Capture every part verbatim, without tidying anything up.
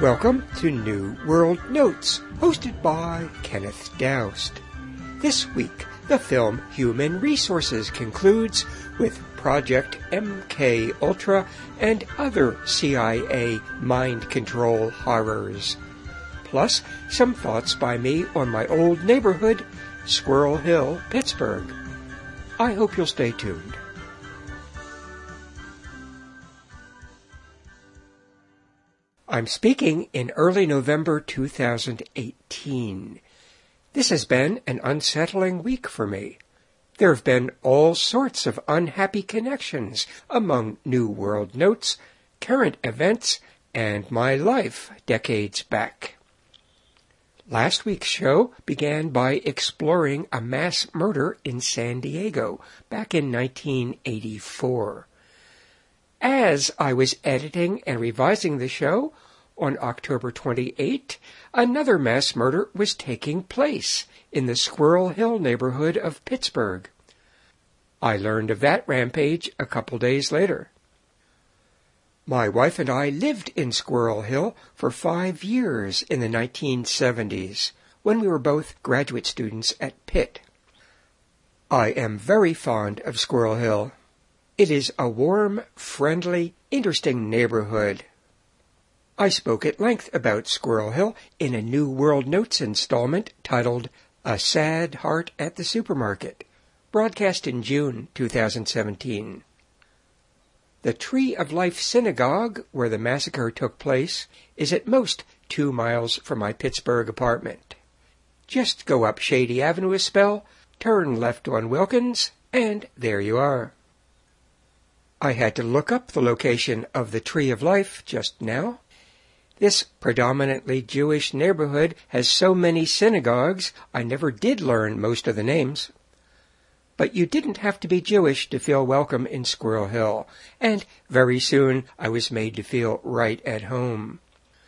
Welcome to New World Notes, hosted by Kenneth Doust. This week, the film Human Resources concludes with Project M K Ultra and other C I A mind control horrors. Plus, some thoughts by me on my old neighborhood, Squirrel Hill, Pittsburgh. I hope you'll stay tuned. I'm speaking in early November two thousand eighteen. This has been an unsettling week for me. There have been all sorts of unhappy connections among New World Notes, current events, and my life decades back. Last week's show began by exploring a mass murder in San Diego back in nineteen eighty-four. As I was editing and revising the show, on October twenty-eighth, another mass murder was taking place in the Squirrel Hill neighborhood of Pittsburgh. I learned of that rampage a couple days later. My wife and I lived in Squirrel Hill for five years in the nineteen seventies, when we were both graduate students at Pitt. I am very fond of Squirrel Hill. It is a warm, friendly, interesting neighborhood. I spoke at length about Squirrel Hill in a New World Notes installment titled A Sad Heart at the Supermarket, broadcast in June two thousand seventeen. The Tree of Life Synagogue, where the massacre took place, is at most two miles from my Pittsburgh apartment. Just go up Shady Avenue a spell, turn left on Wilkins, and there you are. I had to look up the location of the Tree of Life just now. This predominantly Jewish neighborhood has so many synagogues, I never did learn most of the names. But you didn't have to be Jewish to feel welcome in Squirrel Hill, and very soon I was made to feel right at home.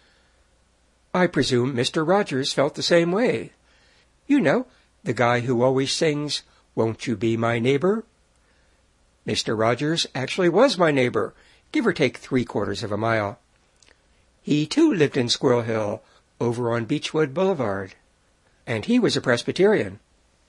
I presume Mister Rogers felt the same way. You know, the guy who always sings, "Won't you be my neighbor?" Mister Rogers actually was my neighbor, give or take three quarters of a mile. He too lived in Squirrel Hill, over on Beechwood Boulevard, and he was a Presbyterian.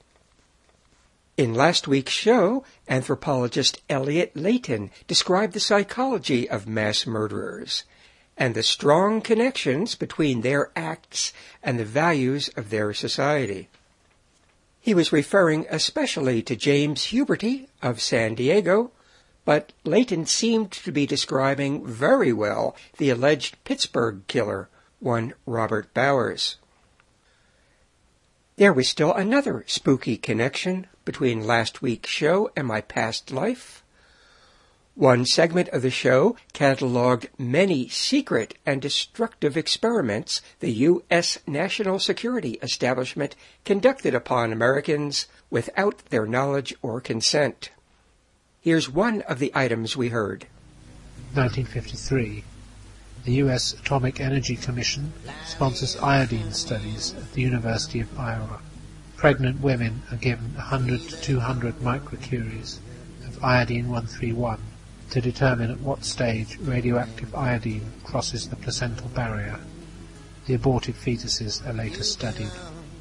In last week's show, anthropologist Elliot Layton described the psychology of mass murderers and the strong connections between their acts and the values of their society. He was referring especially to James Huberty of San Diego, but Layton seemed to be describing very well the alleged Pittsburgh killer, one Robert Bowers. There was still another spooky connection between last week's show and my past life. One segment of the show cataloged many secret and destructive experiments the U S national security establishment conducted upon Americans without their knowledge or consent. Here's one of the items we heard. nineteen fifty-three. The U S Atomic Energy Commission sponsors iodine studies at the University of Iowa. Pregnant women are given one hundred to two hundred microcuries of iodine one thirty-one to determine at what stage radioactive iodine crosses the placental barrier. The aborted fetuses are later studied.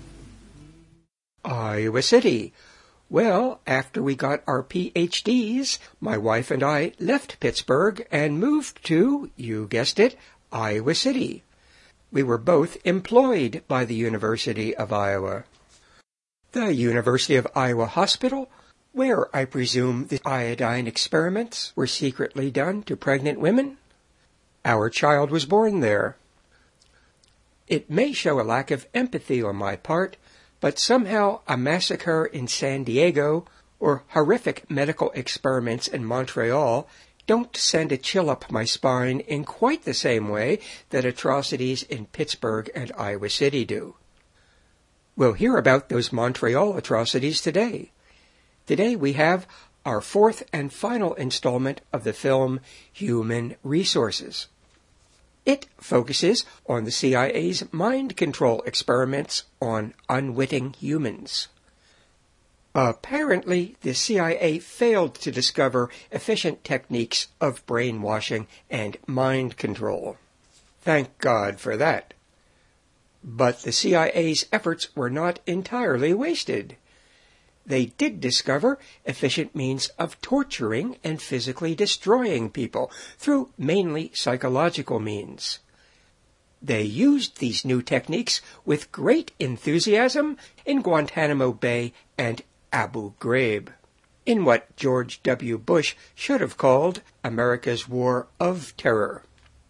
Iowa City. Well, after we got our P H Ds, my wife and I left Pittsburgh and moved to, you guessed it, Iowa City. We were both employed by the University of Iowa. The University of Iowa Hospital, where I presume the iodine experiments were secretly done to pregnant women. Our child was born there. It may show a lack of empathy on my part, but somehow a massacre in San Diego or horrific medical experiments in Montreal don't send a chill up my spine in quite the same way that atrocities in Pittsburgh and Iowa City do. We'll hear about those Montreal atrocities today. Today we have our fourth and final installment of the film Human Resources. It focuses on the C I A's mind control experiments on unwitting humans. Apparently, the C I A failed to discover efficient techniques of brainwashing and mind control. Thank God for that. But the C I A's efforts were not entirely wasted. They did discover efficient means of torturing and physically destroying people through mainly psychological means. They used these new techniques with great enthusiasm in Guantanamo Bay and Abu Ghraib, in what George W. Bush should have called America's War of Terror.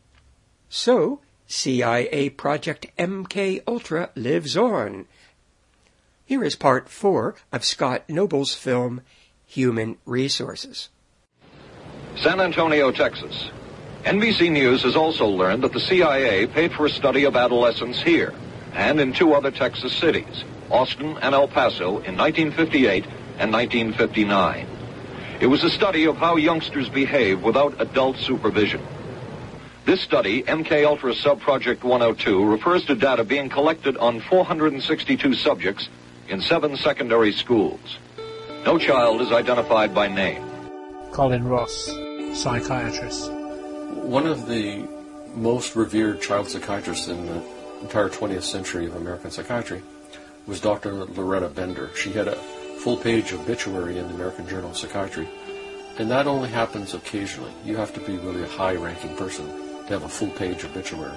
So, C I A Project M K Ultra lives on. Here is part four of Scott Noble's film, Human Resources. San Antonio, Texas. N B C News has also learned that the C I A paid for a study of adolescence here and in two other Texas cities, Austin and El Paso, in nineteen fifty-eight and nineteen fifty-nine. It was a study of how youngsters behave without adult supervision. This study, M K Ultra Subproject one oh two, refers to data being collected on four hundred sixty-two subjects in seven secondary schools. No child is identified by name. Colin Ross, psychiatrist. One of the most revered child psychiatrists in the entire twentieth century of American psychiatry was Doctor Loretta Bender. She had a full-page obituary in the American Journal of Psychiatry, and that only happens occasionally. You have to be really a high-ranking person to have a full-page obituary.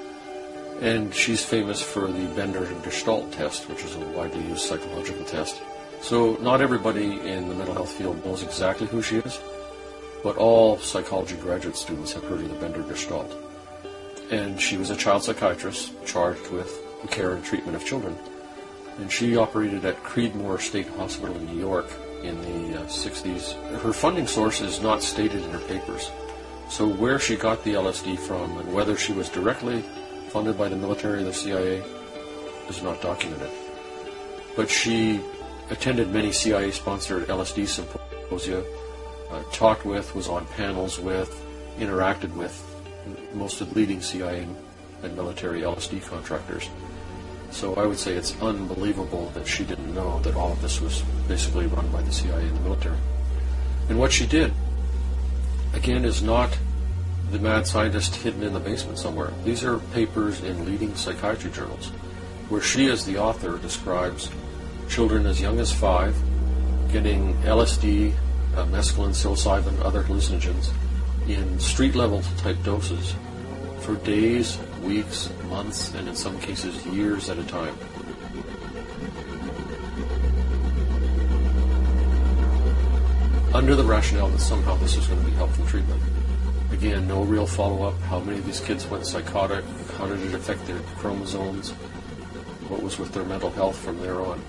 And she's famous for the Bender Gestalt test, which is a widely used psychological test. So not everybody in the mental health field knows exactly who she is, but all psychology graduate students have heard of the Bender Gestalt. And she was a child psychiatrist charged with the care and treatment of children. And she operated at Creedmoor State Hospital in New York in the uh, sixties. Her funding source is not stated in her papers. So where she got the L S D from and whether she was directly funded by the military or the C I A is not documented. But she attended many C I A-sponsored L S D symposia, uh, talked with, was on panels with, interacted with most of the leading C I A and military L S D contractors. So I would say it's unbelievable that she didn't know that all of this was basically run by the C I A and the military. And what she did, again, is not the mad scientist hidden in the basement somewhere. These are papers in leading psychiatry journals, where she, as the author, describes children as young as five getting L S D, uh, mescaline, psilocybin, other hallucinogens in street-level type doses for days, weeks, months, and in some cases years at a time. Under the rationale that somehow this was going to be helpful treatment. Again, no real follow-up. How many of these kids went psychotic? How did it affect their chromosomes? What was with their mental health from there on?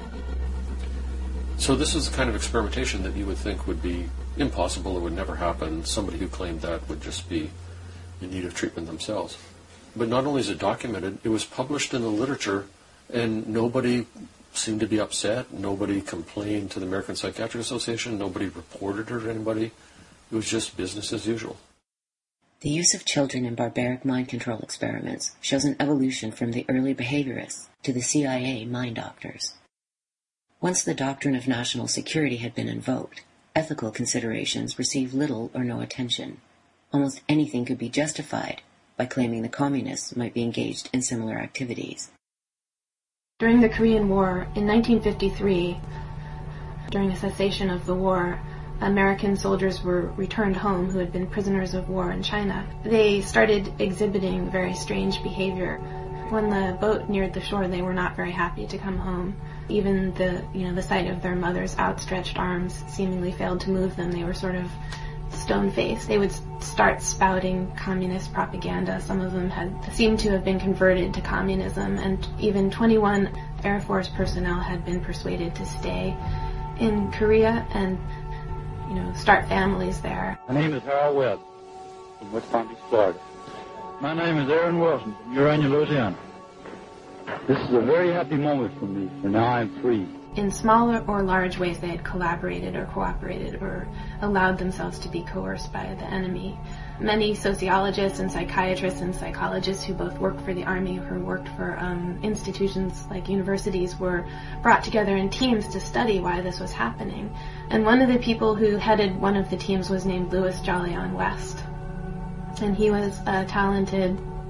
So this is the kind of experimentation that you would think would be impossible, it would never happen. Somebody who claimed that would just be in need of treatment themselves. But not only is it documented, it was published in the literature, and nobody seemed to be upset. Nobody complained to the American Psychiatric Association. Nobody reported it to anybody. It was just business as usual. The use of children in barbaric mind control experiments shows an evolution from the early behaviorists to the C I A mind doctors. Once the doctrine of national security had been invoked, ethical considerations received little or no attention. Almost anything could be justified by claiming the communists might be engaged in similar activities. During the Korean War in nineteen fifty-three, during the cessation of the war, American soldiers were returned home who had been prisoners of war in China. They started exhibiting very strange behavior. When the boat neared the shore, they were not very happy to come home. Even the, you know, the sight of their mother's outstretched arms seemingly failed to move them. They were sort of stone-faced. They would start spouting communist propaganda. Some of them had seemed to have been converted to communism, and even twenty-one Air Force personnel had been persuaded to stay in Korea and, you know, start families there. My name is Harold Webb from West Palm Beach, Florida. My name is Aaron Wilson from Urania, Louisiana. This is a very happy moment for me, for now I'm free. In smaller or large ways, they had collaborated or cooperated or allowed themselves to be coerced by the enemy. Many sociologists and psychiatrists and psychologists who both worked for the Army or who worked for um, institutions like universities were brought together in teams to study why this was happening. And one of the people who headed one of the teams was named Louis Jolyon West. And he was a talented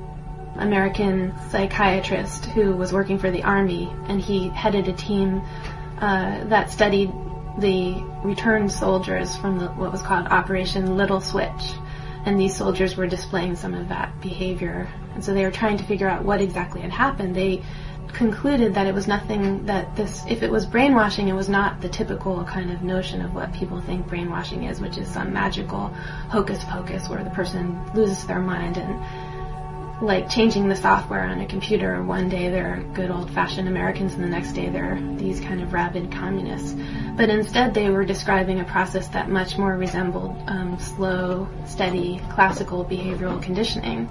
American psychiatrist who was working for the Army, and he headed a team uh, that studied the returned soldiers from the, what was called Operation Little Switch. And these soldiers were displaying some of that behavior. And so they were trying to figure out what exactly had happened. They concluded that it was nothing that this, if it was brainwashing, it was not the typical kind of notion of what people think brainwashing is, which is some magical hocus pocus where the person loses their mind and, like changing the software on a computer, one day they're good old-fashioned Americans and the next day they're these kind of rabid communists. But instead they were describing a process that much more resembled um, slow, steady, classical behavioral conditioning.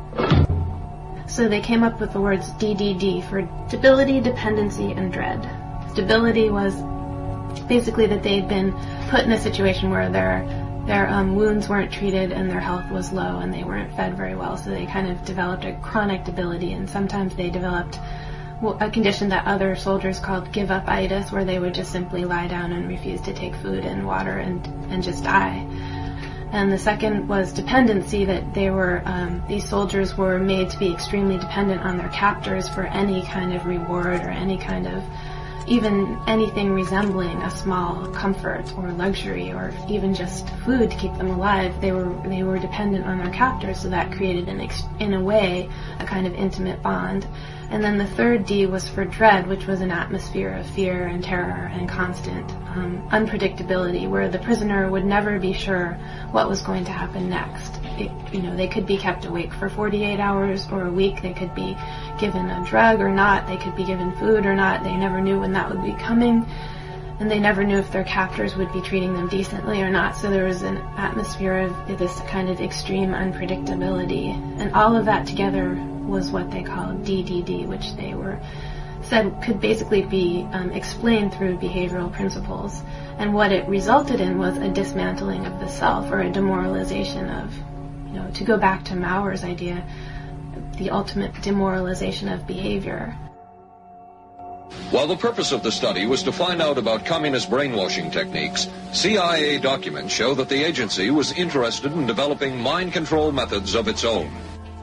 So they came up with the words D D D for stability, dependency, and dread. Stability was basically that they'd been put in a situation where their their um, wounds weren't treated and their health was low and they weren't fed very well, so they kind of developed a chronic debility, and sometimes they developed a condition that other soldiers called give-up-itis, where they would just simply lie down and refuse to take food and water and, and just die. And the second was dependency, that they were, um, these soldiers were made to be extremely dependent on their captors for any kind of reward or any kind of, even anything resembling a small comfort or luxury or even just food to keep them alive. They were, they were dependent on their captors, so that created, an ex- in a way, a kind of intimate bond. And then the third D was for dread, which was an atmosphere of fear and terror and constant um, unpredictability, where the prisoner would never be sure what was going to happen next. It, you know, they could be kept awake for forty-eight hours or a week. They could be given a drug or not. They could be given food or not. They never knew when that would be coming. And they never knew if their captors would be treating them decently or not. So there was an atmosphere of this kind of extreme unpredictability. And all of that together was what they called D D D, which they were said could basically be um, explained through behavioral principles. And what it resulted in was a dismantling of the self, or a demoralization of, you know, to go back to Maurer's idea, the ultimate demoralization of behavior. While the purpose of the study was to find out about communist brainwashing techniques, C I A documents show that the agency was interested in developing mind control methods of its own.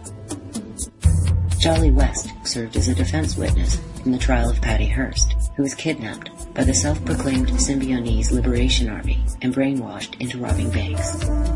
Jolly West served as a defense witness in the trial of Patty Hearst, who was kidnapped by the self-proclaimed Symbionese Liberation Army and brainwashed into robbing banks.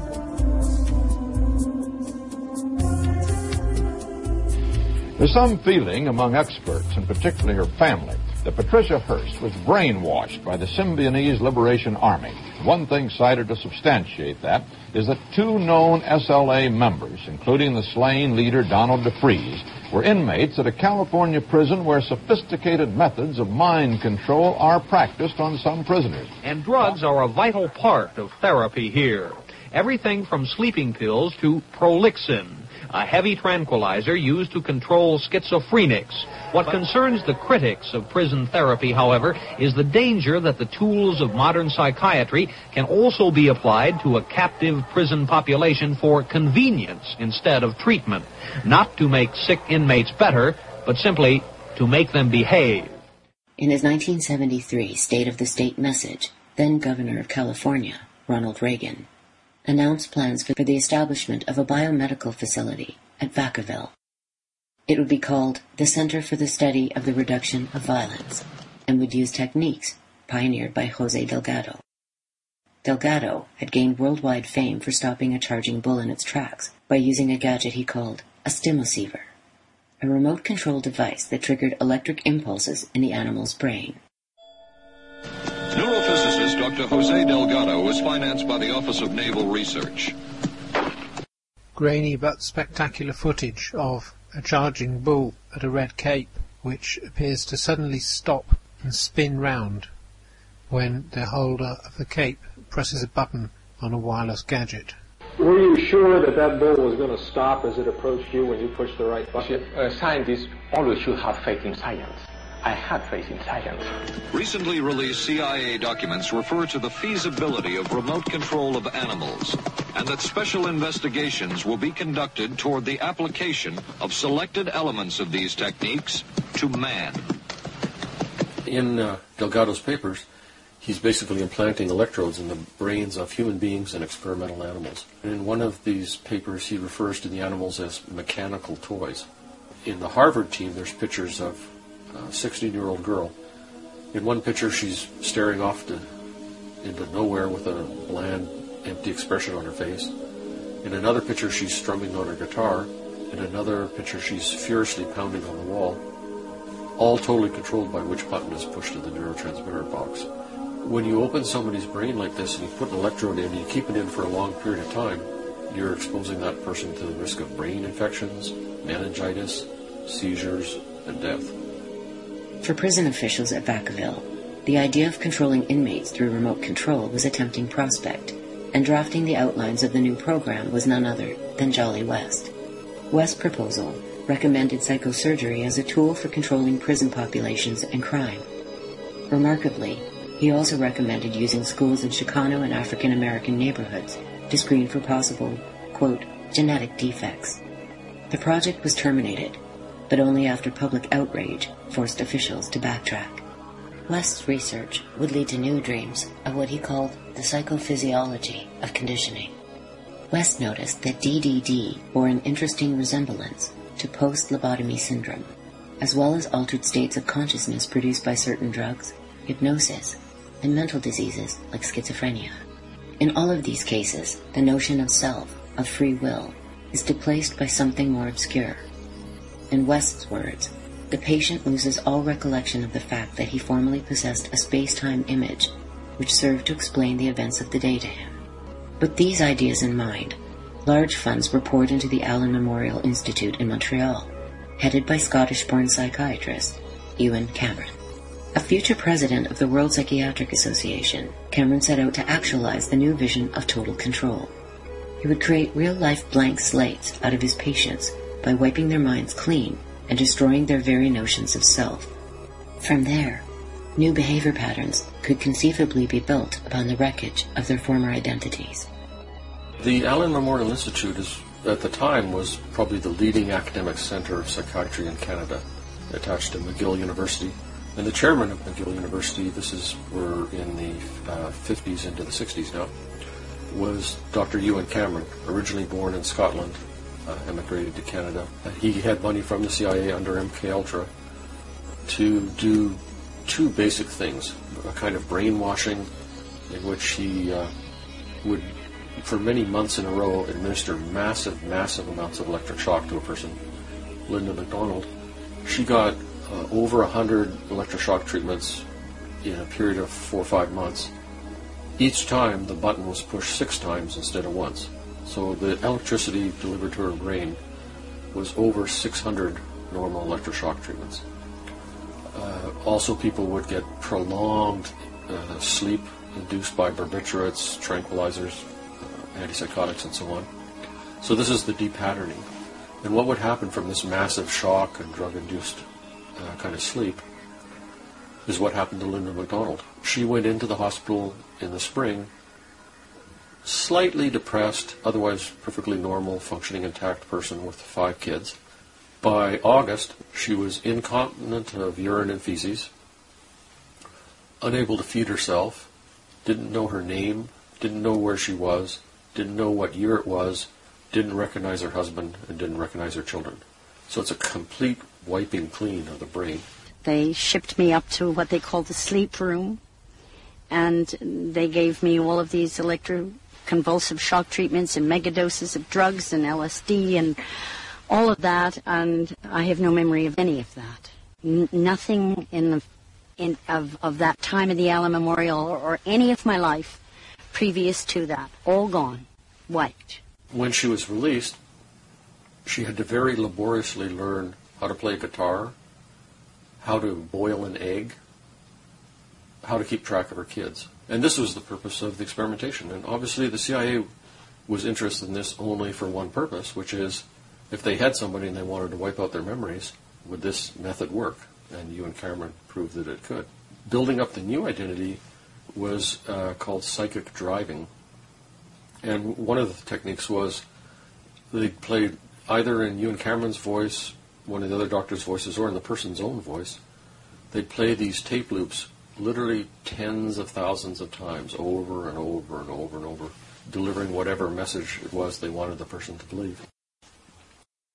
There's some feeling among experts, and particularly her family, that Patricia Hearst was brainwashed by the Symbionese Liberation Army. One thing cited to substantiate that is that two known S L A members, including the slain leader Donald DeFreeze, were inmates at a California prison where sophisticated methods of mind control are practiced on some prisoners. And drugs are a vital part of therapy here. Everything from sleeping pills to Prolixin, a heavy tranquilizer used to control schizophrenics. What concerns the critics of prison therapy, however, is the danger that the tools of modern psychiatry can also be applied to a captive prison population for convenience instead of treatment, not to make sick inmates better, but simply to make them behave. In his nineteen seventy-three State of the State message, then Governor of California, Ronald Reagan, announced plans for the establishment of a biomedical facility at Vacaville. It would be called the Center for the Study of the Reduction of Violence, and would use techniques pioneered by Jose Delgado. Delgado had gained worldwide fame for stopping a charging bull in its tracks by using a gadget he called a stimoceiver, a remote-controlled device that triggered electric impulses in the animal's brain. Neurophysicist Doctor Jose Delgado was financed by the Office of Naval Research. Grainy but spectacular footage of a charging bull at a red cape, which appears to suddenly stop and spin round when the holder of the cape presses a button on a wireless gadget. Were you sure that that bull was going to stop as it approached you when you pushed the right button? Uh, scientists always should have faith in science. I had faith in science. Recently released C I A documents refer to the feasibility of remote control of animals, and that special investigations will be conducted toward the application of selected elements of these techniques to man. In uh, Delgado's papers, he's basically implanting electrodes in the brains of human beings and experimental animals. In one of these papers, he refers to the animals as mechanical toys. in the Harvard team, there's pictures of a sixteen-year-old girl. In one picture, she's staring off to, into nowhere with a bland, empty expression on her face. In another picture, she's strumming on her guitar. In another picture, she's furiously pounding on the wall. All totally controlled by which button is pushed to the neurotransmitter box. When you open somebody's brain like this and you put an electrode in and you keep it in for a long period of time, you're exposing that person to the risk of brain infections, meningitis, seizures, and death. For prison officials at Vacaville, the idea of controlling inmates through remote control was a tempting prospect, and drafting the outlines of the new program was none other than Jolly West. West's proposal recommended psychosurgery as a tool for controlling prison populations and crime. Remarkably, he also recommended using schools in Chicano and African American neighborhoods to screen for possible, quote, genetic defects. The project was terminated, but only after public outrage forced officials to backtrack. West's research would lead to new dreams of what he called the psychophysiology of conditioning. West noticed that D D D bore an interesting resemblance to post-lobotomy syndrome, as well as altered states of consciousness produced by certain drugs, hypnosis, and mental diseases like schizophrenia. In all of these cases, the notion of self, of free will, is displaced by something more obscure. In West's words, the patient loses all recollection of the fact that he formerly possessed a space-time image which served to explain the events of the day to him. With these ideas in mind, large funds were poured into the Allen Memorial Institute in Montreal, headed by Scottish-born psychiatrist Ewen Cameron. A future president of the World Psychiatric Association, Cameron set out to actualize the new vision of total control. He would create real-life blank slates out of his patients by wiping their minds clean and destroying their very notions of self. From there, new behavior patterns could conceivably be built upon the wreckage of their former identities. The Allen Memorial Institute, is, at the time, was probably the leading academic center of psychiatry in Canada, attached to McGill University. And the chairman of McGill University, this is, we're in the uh, fifties into the sixties now, was Doctor Ewen Cameron, originally born in Scotland, uh, emigrated to Canada. Uh, he had money from the C I A under M K Ultra to do two basic things, a kind of brainwashing in which he uh, would, for many months in a row, administer massive, massive amounts of electric shock to a person. Linda MacDonald, she got uh, over one hundred electroshock treatments in a period of four or five months. Each time the button was pushed six times instead of once. So the electricity delivered to her brain was over six hundred normal electroshock treatments. Uh, also, people would get prolonged uh, sleep induced by barbiturates, tranquilizers, uh, antipsychotics, and so on. So this is the depatterning. And what would happen from this massive shock and drug-induced uh, kind of sleep is what happened to Linda MacDonald. She went into the hospital in the spring, slightly depressed, otherwise perfectly normal, functioning, intact person with five kids. By August, she was incontinent of urine and feces, unable to feed herself, didn't know her name, didn't know where she was, didn't know what year it was, didn't recognize her husband, and didn't recognize her children. So it's a complete wiping clean of the brain. They shipped me up to what they called the sleep room, and they gave me all of these electroconvulsive shock treatments and megadoses of drugs and L S D and all of that, and I have no memory of any of that. N- nothing in the in of, of that time of the Allen Memorial or, or any of my life previous to that. All gone. Wiped. When she was released, she had to very laboriously learn how to play guitar, how to boil an egg, how to keep track of her kids. And this was the purpose of the experimentation. And obviously the C I A was interested in this only for one purpose, which is if they had somebody and they wanted to wipe out their memories, would this method work? And Ewen Cameron proved that it could. Building up the new identity was uh, called psychic driving. And one of the techniques was they played either in Ewen Cameron's voice, one of the other doctor's voices, or in the person's own voice. They'd play these tape loops literally tens of thousands of times over and over and over and over, delivering whatever message it was they wanted the person to believe.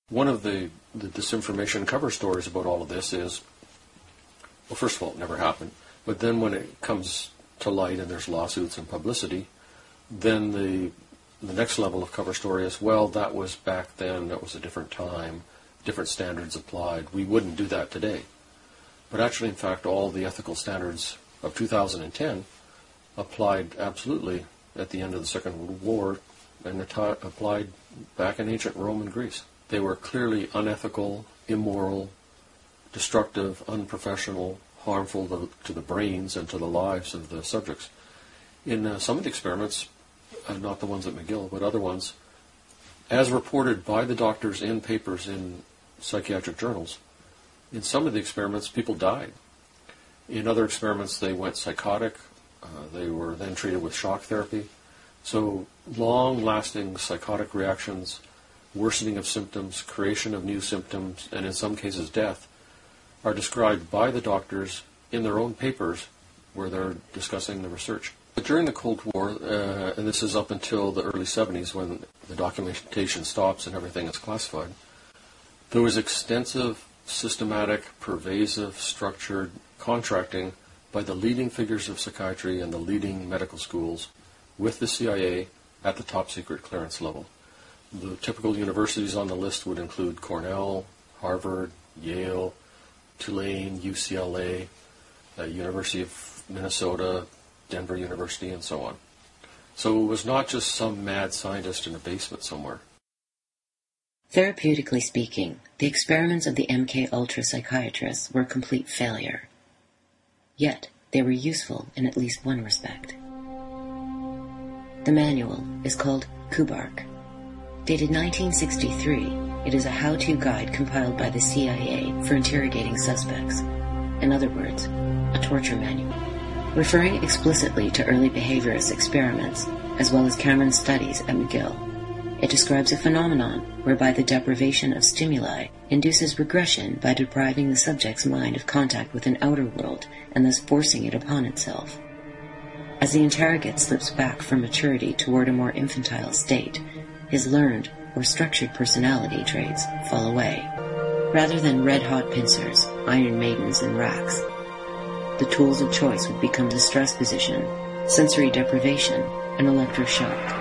One of the, the disinformation cover stories about all of this is, well, first of all, it never happened. But then when it comes to light and there's lawsuits and publicity, then the the next level of cover story is, well, that was back then, that was a different time, different standards applied. We wouldn't do that today. But actually, in fact, all the ethical standards of two thousand ten applied absolutely at the end of the Second World War and applied back in ancient Rome and Greece. They were clearly unethical, immoral, destructive, unprofessional, harmful to, to the brains and to the lives of the subjects. In uh, some of the experiments, uh, not the ones at McGill, but other ones, as reported by the doctors in papers in psychiatric journals, in some of the experiments, people died. In other experiments, they went psychotic. Uh, they were then treated with shock therapy. So long-lasting psychotic reactions, worsening of symptoms, creation of new symptoms, and in some cases death, are described by the doctors in their own papers where they're discussing the research. But during the Cold War, uh, and this is up until the early seventies when the documentation stops and everything is classified, there was extensive, systematic, pervasive, structured contracting by the leading figures of psychiatry and the leading medical schools with the C I A at the top secret clearance level. The typical universities on the list would include Cornell, Harvard, Yale, Tulane, U C L A, uh, University of Minnesota, Denver University, and so on. So it was not just some mad scientist in a basement somewhere. Therapeutically speaking, the experiments of the M K Ultra psychiatrists were a complete failure. Yet, they were useful in at least one respect. The manual is called Kubark. Dated nineteen sixty-three, it is a how-to guide compiled by the C I A for interrogating suspects. In other words, a torture manual. Referring explicitly to early behaviorist experiments, as well as Cameron's studies at McGill, it describes a phenomenon whereby the deprivation of stimuli induces regression by depriving the subject's mind of contact with an outer world and thus forcing it upon itself. As the interrogate slips back from maturity toward a more infantile state, his learned or structured personality traits fall away. Rather than red-hot pincers, iron maidens, and racks, the tools of choice would become the stress position, sensory deprivation, and electroshock.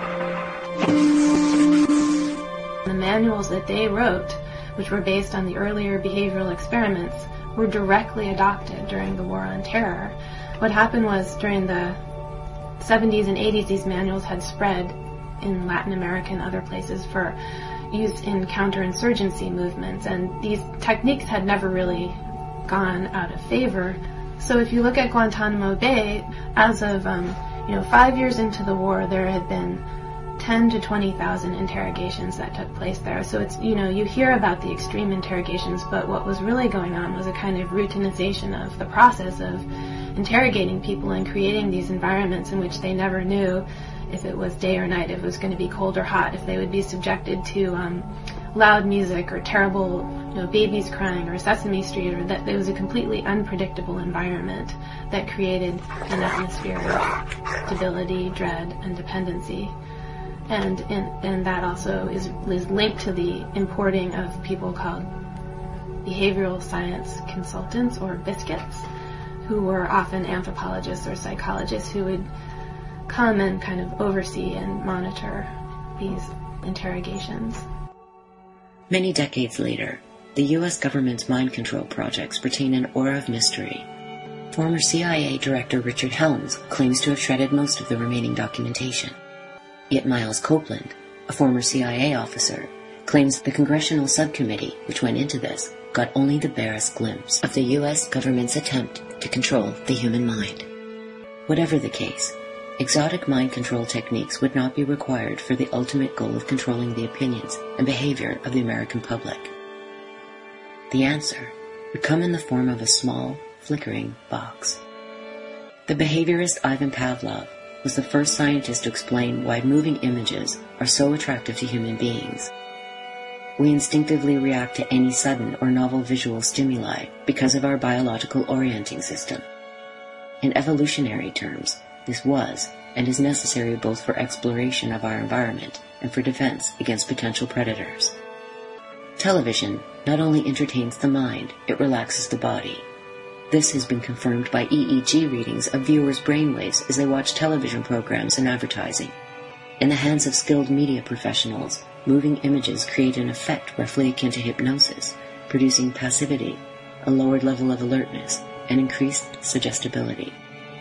The manuals that they wrote, which were based on the earlier behavioral experiments, were directly adopted during the War on Terror. What happened was during the seventies and eighties, these manuals had spread in Latin America and other places for use in counterinsurgency movements, and these techniques had never really gone out of favor. So if you look at Guantanamo Bay, as of um, you know five years into the war, there had been ten to twenty thousand interrogations that took place there. So it's, you know, you hear about the extreme interrogations, but what was really going on was a kind of routinization of the process of interrogating people and creating these environments in which they never knew if it was day or night, if it was going to be cold or hot, if they would be subjected to um, loud music or terrible, you know, babies crying or Sesame Street, or that it was a completely unpredictable environment that created an atmosphere of stability, dread, and dependency. And, and, and that also is, is linked to the importing of people called behavioral science consultants, or biscuits, who were often anthropologists or psychologists who would come and kind of oversee and monitor these interrogations. Many decades later, the U S government's mind control projects retain an aura of mystery. Former C I A Director Richard Helms claims to have shredded most of the remaining documentation. Yet Miles Copeland, a former C I A officer, claims the congressional subcommittee which went into this got only the barest glimpse of the U S government's attempt to control the human mind. Whatever the case, exotic mind control techniques would not be required for the ultimate goal of controlling the opinions and behavior of the American public. The answer would come in the form of a small, flickering box. The behaviorist Ivan Pavlov was the first scientist to explain why moving images are so attractive to human beings. We instinctively react to any sudden or novel visual stimuli because of our biological orienting system. In evolutionary terms, this was and is necessary both for exploration of our environment and for defense against potential predators. Television not only entertains the mind, it relaxes the body. This has been confirmed by E E G readings of viewers' brainwaves as they watch television programs and advertising. In the hands of skilled media professionals, moving images create an effect roughly akin to hypnosis, producing passivity, a lowered level of alertness, and increased suggestibility.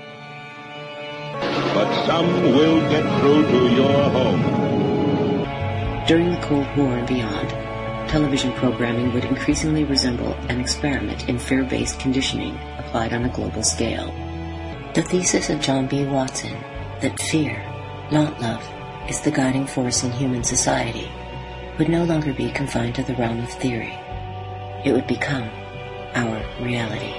But some will get through to your home. During the Cold War and beyond, television programming would increasingly resemble an experiment in fear-based conditioning applied on a global scale. The thesis of John B. Watson, that fear, not love, is the guiding force in human society, would no longer be confined to the realm of theory. It would become our reality.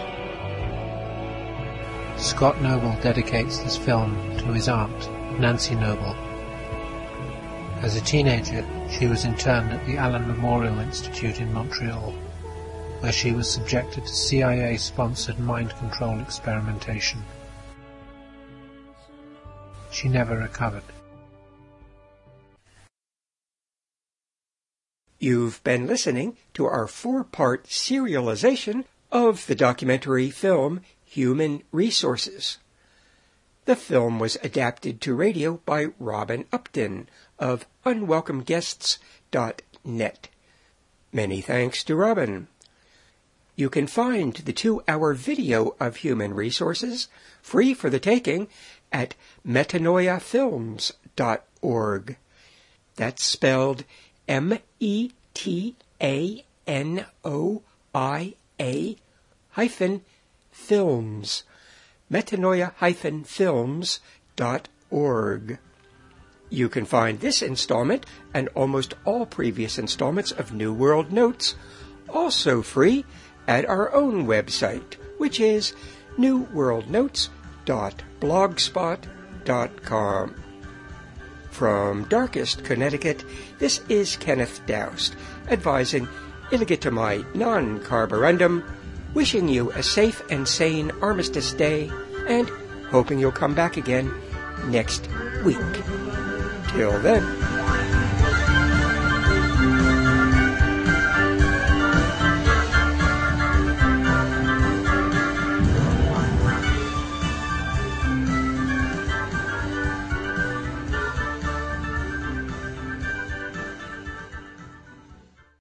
Scott Noble dedicates this film to his aunt, Nancy Noble. As a teenager, she was interned at the Allen Memorial Institute in Montreal, where she was subjected to C I A-sponsored mind control experimentation. She never recovered. You've been listening to our four-part serialization of the documentary film Human Resources. The film was adapted to radio by Robin Upton of unwelcome guests dot net. Many thanks to Robin. You can find the two-hour video of Human Resources, free for the taking, at metanoia films dot org. That's spelled M E T A N O I A hyphen films. metanoia hyphen films dot org. You can find this installment and almost all previous installments of New World Notes also free at our own website, which is new world notes dot blogspot dot com. From Darkest, Connecticut, this is Kenneth Doust, advising illegitimai non carborundum, wishing you a safe and sane Armistice Day, and hoping you'll come back again next week. Till then.